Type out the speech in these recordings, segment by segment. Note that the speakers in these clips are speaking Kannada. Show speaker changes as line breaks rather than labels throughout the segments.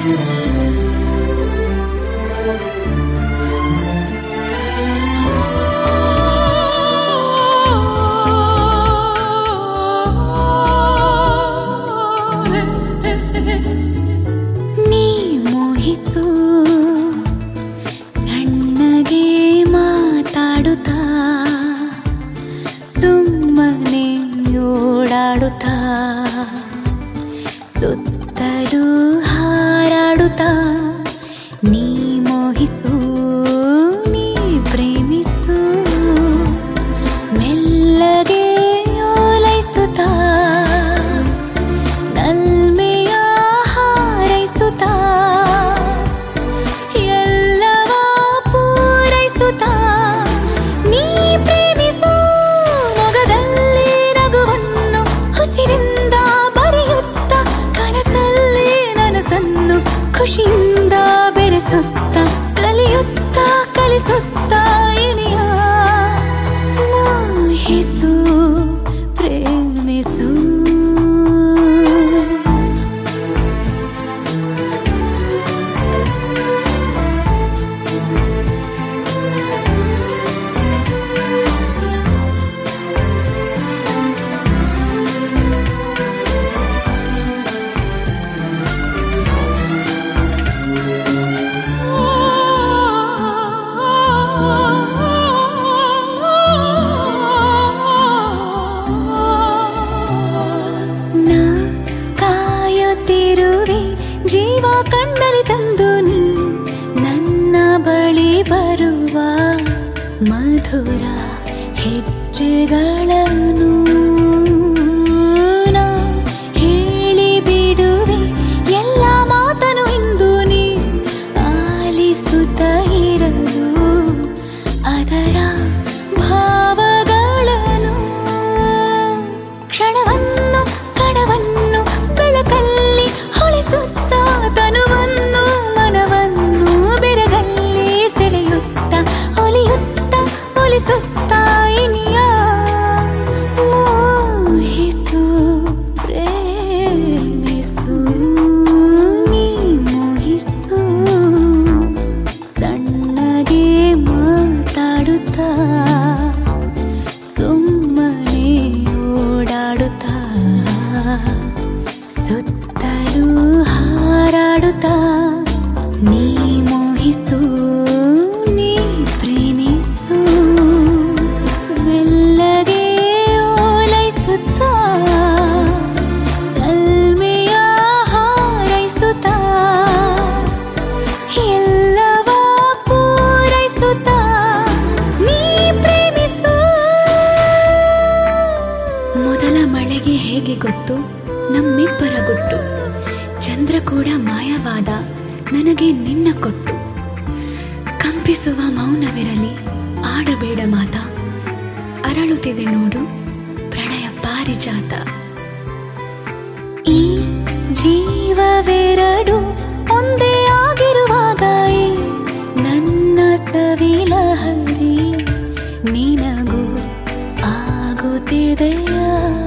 ನೀ ಮೋಹಿಸು ಸಣ್ಣಗೆ ಮಾತಾಡುತ್ತಾ ಸುಮ್ಮನೆ ಓಡಾಡುತ್ತಾ ಸುತ್ತಲೂ ಹಾರಾಡುತ್ತಾ ನೀ ಮೋಹಿಸು ನೀ ಪ್ರೇಮಿಸು ಮೆಲ್ಲಗೆ ಓಲೈಸುತ್ತಾ ನಲ್ಮೆಯ ಹಾರೈಸುತ್ತಾ ಎಲ್ಲವ ಪೂರೈಸುತ್ತಾ ನೀ ಪ್ರೇಮಿಸು ಮೊಗದಲ್ಲಿ ನಗುವನ್ನು ಉಸಿರಿಂದ ಬರೆಯುತ್ತಾ ಕನಸಲ್ಲಿ ನನಸನ್ನು ಖುಷಿಯಿಂದ ಬೆರೆಸುತ್ತಾ ಕಲಿಯುತ್ತಾ ಕಲಿಸುತ್ತಾ ಇನಿಯ ಮೋಹಿಸು ಪ್ರೇಮಿಸು ನಾ ಕಾಯುತ್ತಿರುವೆ ಜೀವ ಕಣ್ಣಲ್ಲಿ ತಂದು ನೀ ನನ್ನ ಬಳಿ ಬರುವ ಮಧುರ ಹೆಜ್ಜೆಗಳನ್ನು ನಾ ಹೇಳಿ ಬಿಡುವೆ ಎಲ್ಲ ಮಾತನು ಇಂದು ನೀ ಆಲಿಸುತ್ತ ಇರಲು ಅದರ ಭಾವಗಳನ್ನು ಕ್ಷಣವನ್ನು ಕಣವನ್ನು ಬೆಳಕಲ್ಲಿ ಹೊಳಿಸುತ್ತಾ ತನುವನ್ನು ಮನವನ್ನು ಬೆರಗಲ್ಲಿ ಸೆಳೆಯುತ್ತಾ ಒಲಿಯುತ್ತಾ ಒಲಿಸುತ್ತಾ ಇನಿಯ ಮೋಹಿಸು ಪ್ರೇಮಿಸು ನೀ ಮೋಹಿಸು ಸಣ್ಣಗೆ ಮಾತಾಡುತ್ತಾ ಸುಮ್ಮನೆ ಓಡಾಡುತ್ತಾ ಸುತ್ತಲೂ ಹಾರಾಡುತ್ತಾ ನೀ ಮೋಹಿಸು ನೀ ಪ್ರೇಮಿಸು ಮೆಲ್ಲಗೆ ಓಲೈಸುತ್ತಾ ನಲ್ಮೆಯ ಹಾರೈಸುತ್ತಾ ಎಲ್ಲವ ಪೂರೈಸುತ್ತಾ ನೀ ಪ್ರೇಮಿಸು. ಮೊದಲ ಮಳೆಗೆ ಹೇಗೆ ಗೊತ್ತು ನಮ್ಮಿಬ್ಬರ ಗುಟ್ಟು ಚಂದ್ರ ಕೂಡ ಮಾಯವಾದ ನನಗೆ ನಿನ್ನ ಕೊಟ್ಟು ಕಂಪಿಸುವ ಮೌನವಿರಲಿ ಆಡಬೇಡ ಮಾತ ಅರಳುತ್ತಿದೆ ನೋಡು ಪ್ರಣಯ ಪಾರಿಜಾತ ಈ ಜೀವವೆರಡು ಒಂದೇ ಆಗಿರುವಾಗ ಈ ನನ್ನ ಸವಿಲಹರಿ ನಿನಗೂ ಆಗುತ್ತಿದೆಯಾ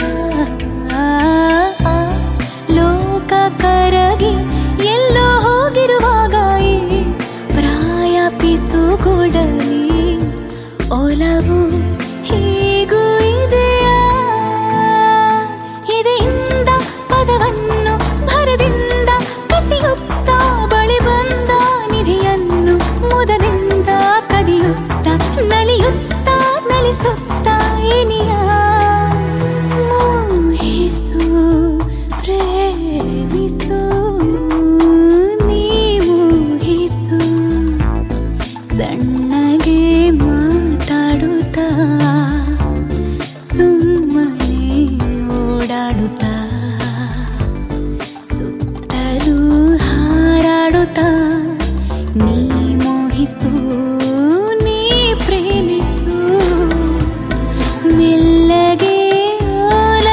ಲೋಕ ಕರಗಿ ಎಲ್ಲೋ ಹೋಗಿರುವಾಗ ಈ ಪ್ರಾಯ ಪಿಸುಗುಡಲಿ ಒಲವು ಹೀಗೂ ಇದೆಯಾ ಇದೆಯಿಂದ ಪದವನ್ನು ಭರದಿಂದ ಕಸಿಯುತ್ತಾ ಬಳಿ ಬಂದ ನಿಧಿಯನ್ನು ಮುದದಿಂದ ಕದಿಯುತ್ತಾ ನಲಿಯುತ್ತಾ ನಲಿಸುತ್ತಾ ಇನಿಯ ಮೋಹಿಸು ಪ್ರೇಮಿಸು ನೀ ಮೋಹಿಸು ಸಣ್ಣಗೆ ಮಾತಾಡುತ್ತಾ ಸುಮ್ಮನೆ ಓಡಾಡುತ್ತಾ ಸುತ್ತಲೂ ಹಾರಾಡುತ್ತಾ ನೀ ಮೋಹಿಸು ನೀ ಪ್ರೇಮಿಸು ಮೆಲ್ಲಗೆ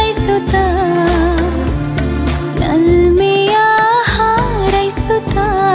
ಓಲೈಸುತ್ತಾ ನಲ್ಮೆಯ ಹಾರೈಸುತ್ತಾ